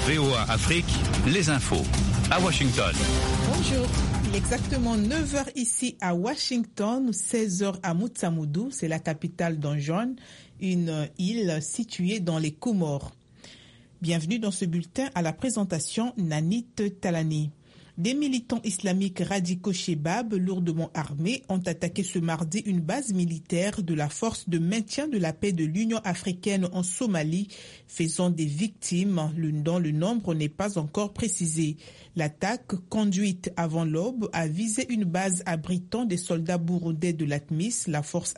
VOA Afrique, les infos. À Washington. Bonjour, il est exactement 9h ici à Washington, 16h à Mutsamudu, c'est la capitale d'Anjon, une île située dans les Comores. Bienvenue dans ce bulletin à la présentation Nanit Talani. Des militants islamiques radicaux Chebab, lourdement armés, ont attaqué ce mardi une base militaire de la force de maintien de la paix de l'Union africaine en Somalie, faisant des victimes dont le nombre n'est pas encore précisé. L'attaque, conduite avant l'aube, a visé une base abritant des soldats burundais de l'ATMIS, la force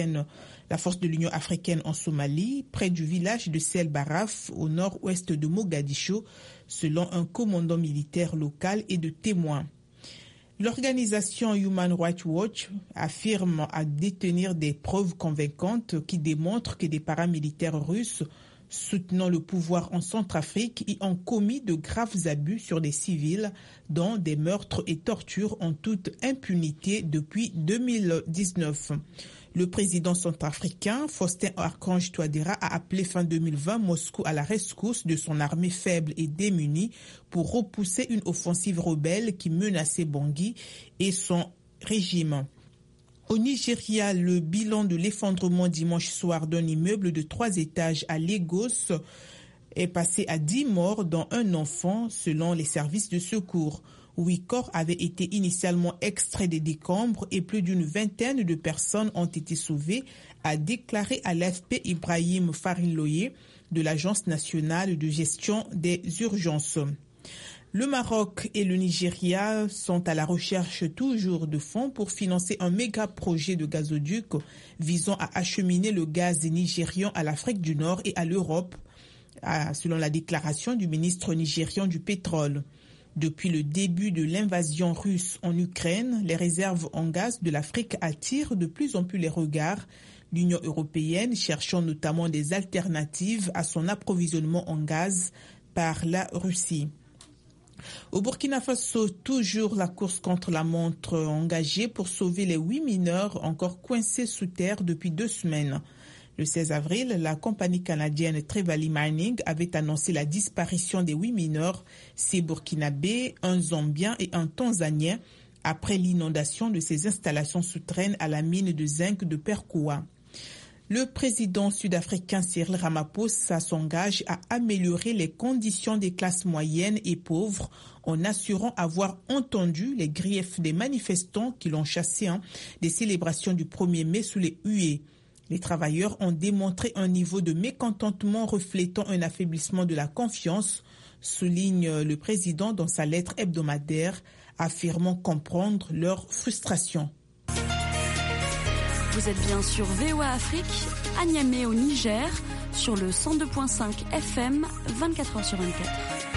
de l'Union africaine en Somalie, près du village de Sel Baraf, au nord-ouest de Mogadiscio, selon un commandant militaire local et de témoins. L'organisation Human Rights Watch affirme à détenir des preuves convaincantes qui démontrent que des paramilitaires russes soutenant le pouvoir en Centrafrique y ont commis de graves abus sur des civils, dont des meurtres et tortures en toute impunité depuis 2019. Le président centrafricain, Faustin Archange Touadéra, a appelé fin 2020 Moscou à la rescousse de son armée faible et démunie pour repousser une offensive rebelle qui menaçait Bangui et son régime. Au Nigeria, le bilan de l'effondrement dimanche soir d'un immeuble de 3 étages à Lagos est passé à 10 morts, dont un enfant, selon les services de secours. 8 corps avaient été initialement extraits des décombres et plus d'une vingtaine de personnes ont été sauvées, a déclaré à l'AFP Ibrahim Farinloye de l'Agence nationale de gestion des urgences. Le Maroc et le Nigeria sont à la recherche toujours de fonds pour financer un méga projet de gazoduc visant à acheminer le gaz nigérian à l'Afrique du Nord et à l'Europe, selon la déclaration du ministre nigérian du pétrole. Depuis le début de l'invasion russe en Ukraine, les réserves en gaz de l'Afrique attirent de plus en plus les regards. L'Union européenne cherchant notamment des alternatives à son approvisionnement en gaz par la Russie. Au Burkina Faso, toujours la course contre la montre engagée pour sauver les 8 mineurs encore coincés sous terre depuis 2 semaines. Le 16 avril, la compagnie canadienne Trevally Mining avait annoncé la disparition des 8 mineurs, 6 burkinabés, un zambien et un tanzanien, après l'inondation de ces installations souterraines à la mine de zinc de Perkoua. Le président sud-africain Cyril Ramaphosa s'engage à améliorer les conditions des classes moyennes et pauvres en assurant avoir entendu les griefs des manifestants qui l'ont chassé des célébrations du 1er mai sous les huées. Les travailleurs ont démontré un niveau de mécontentement reflétant un affaiblissement de la confiance, souligne le président dans sa lettre hebdomadaire, affirmant comprendre leur frustration. Vous êtes bien sur VOA Afrique, à Niamey au Niger, sur le 102.5 FM, 24h sur 24.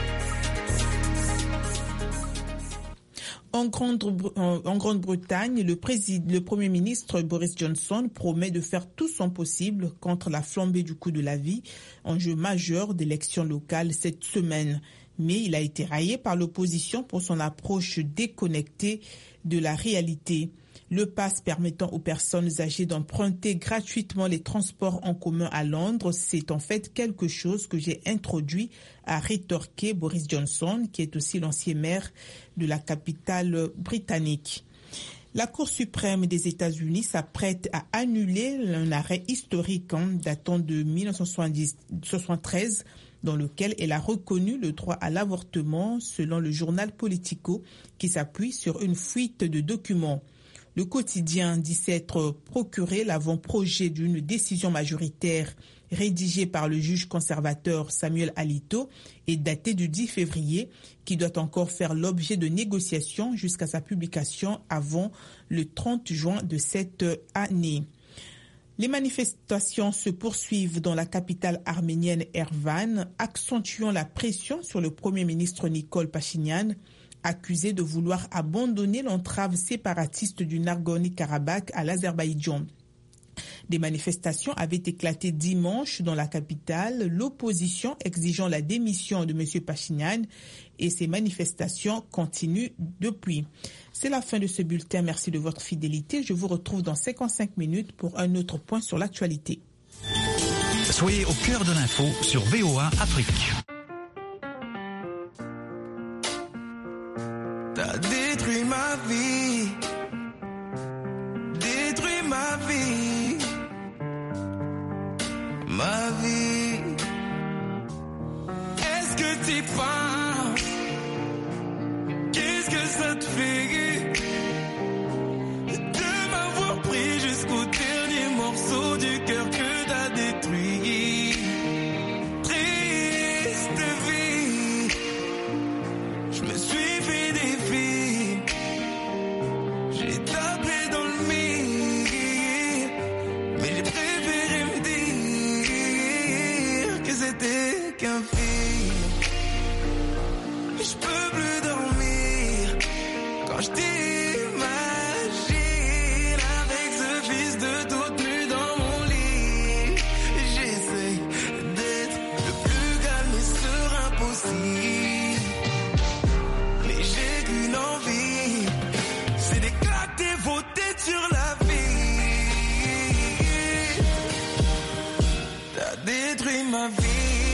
En Grande-Bretagne, le Premier ministre Boris Johnson promet de faire tout son possible contre la flambée du coût de la vie, enjeu majeur d'élections locales cette semaine. Mais il a été raillé par l'opposition pour son approche déconnectée de la réalité. Le pass permettant aux personnes âgées d'emprunter gratuitement les transports en commun à Londres, c'est en fait quelque chose que j'ai introduit, a rétorqué Boris Johnson, qui est aussi l'ancien maire de la capitale britannique. La Cour suprême des États-Unis s'apprête à annuler un arrêt historique datant de 1973 dans lequel elle a reconnu le droit à l'avortement selon le journal Politico qui s'appuie sur une fuite de documents. Le quotidien dit s'être procuré l'avant-projet d'une décision majoritaire rédigée par le juge conservateur Samuel Alito et datée du 10 février, qui doit encore faire l'objet de négociations jusqu'à sa publication avant le 30 juin de cette année. Les manifestations se poursuivent dans la capitale arménienne Erevan, accentuant la pression sur le Premier ministre Nikol Pachinian, accusé de vouloir abandonner l'entrave séparatiste du Nagorno-Karabakh à l'Azerbaïdjan. Des manifestations avaient éclaté dimanche dans la capitale, l'opposition exigeant la démission de M. Pachinian, et ces manifestations continuent depuis. C'est la fin de ce bulletin. Merci de votre fidélité. Je vous retrouve dans 55 minutes pour un autre point sur l'actualité. Soyez au cœur de l'info sur VOA Afrique. ma vie. Est-ce que t'y penses? Qu'est-ce que ça te fait de m'avoir pris jusqu'au dernier morceau du cœur que t'as détruit? Triste vie, je me suis fait des filles, j'ai tapé dans le mire, mais j'ai préféré me dire que c'était qu'un film. Je peux plus dormir quand je t'imagine avec ce fils de toute nue dans mon lit. J'essaie d'être le plus calme et serein possible, mais j'ai qu'une envie, c'est d'éclater vos têtes sur la vie. T'as détruit ma vie.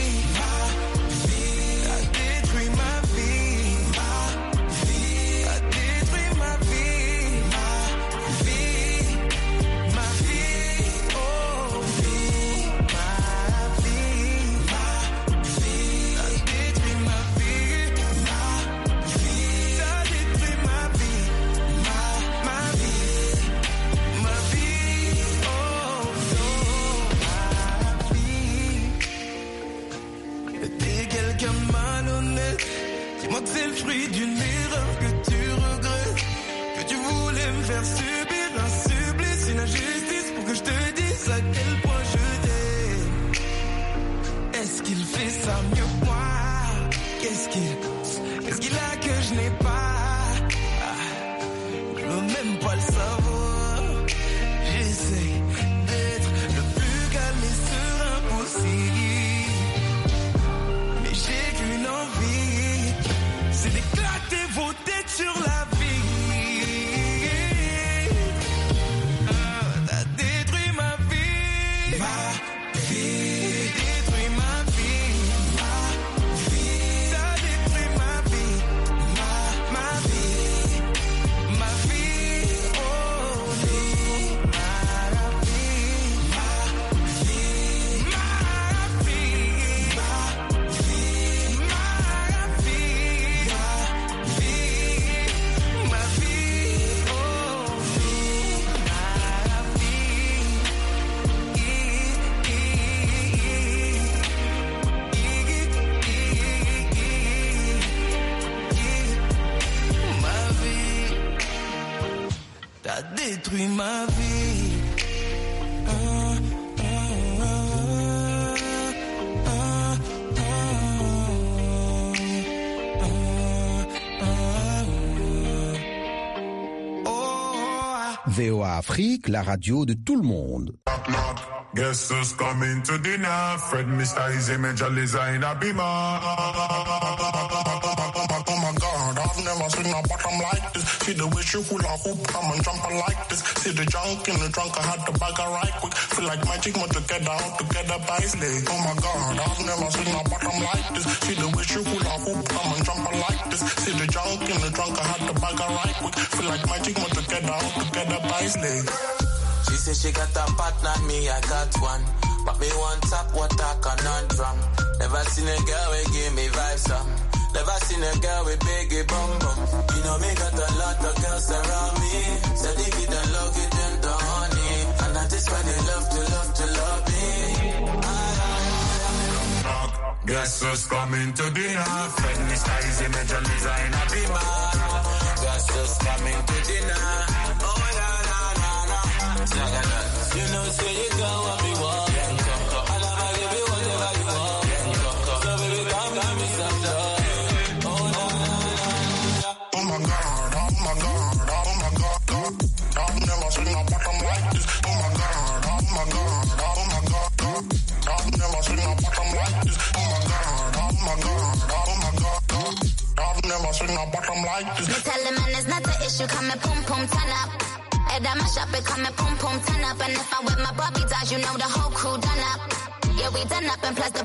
Dis-moi que c'est le fruit d'une erreur que tu regrettes, que tu voulais me faire subir un supplice, une injustice pour que je te dise à quel point je t'aime. Est-ce qu'il fait ça mieux que moi? Qu'est-ce qu'il a que je n'ai pas? Je veux même pas le savoir. J'essaie d'être le plus calme et serein possible, mais j'ai qu'une envie, c'est d'éclater vos têtes sur la vie. T'as détruit ma vie. Ma vie. Détruit ma vie. Ma vie. T'as détruit ma vie. Ma vie. Ma vie. Oh non. Ma vie. Ma vie. Ma vie. Ma vie. Ma vie. T'as détruit ma vie. VOA Afrique, la radio de tout le monde. Guess who's coming to dinner? Fred, Mr. His image, a designer beamer. Oh my God, I've never seen a bottom like this. See the way she hula hoop, come and jump like this. See the junk in the trunk, I had to bag her right quick. Feel like magic, but together, all together by slay. Oh my God, I've never seen a bottom like this. See the way she hula hoop, come and jump like this. See the junk in the trunk, I had to bag her right quick. Feel like magic, but together, all together by slay. She said she got a partner, me I got one. But me want top what I cannot drum. Never seen a girl who give me vibes some. Never seen a girl with biggie bum bum. You know me got a lot of girls around me. So they get the love, get them the honey. And that is why they love me. Guess who's coming to dinner? Fred, Mr. His image, a designer beamer. Guess who's coming to dinner? Oh yeah. You know, say you go what we want. I'll never give you whatever you want. So baby, come give me some joy. Oh no. Oh my God, oh my God, oh my God. I've never seen a bottom like this. Oh my God, oh my God, oh my God. I've never seen a bottom like this. Oh my God, oh my God, oh my God. I've never seen a bottom like this. Me tell the man it's not an issue, come and pum pum turn up. Head on my shop, it come and pum pum turn up. And if I'm with my Bobby dolls, you know the whole crew done up. Yeah, we done up and plus the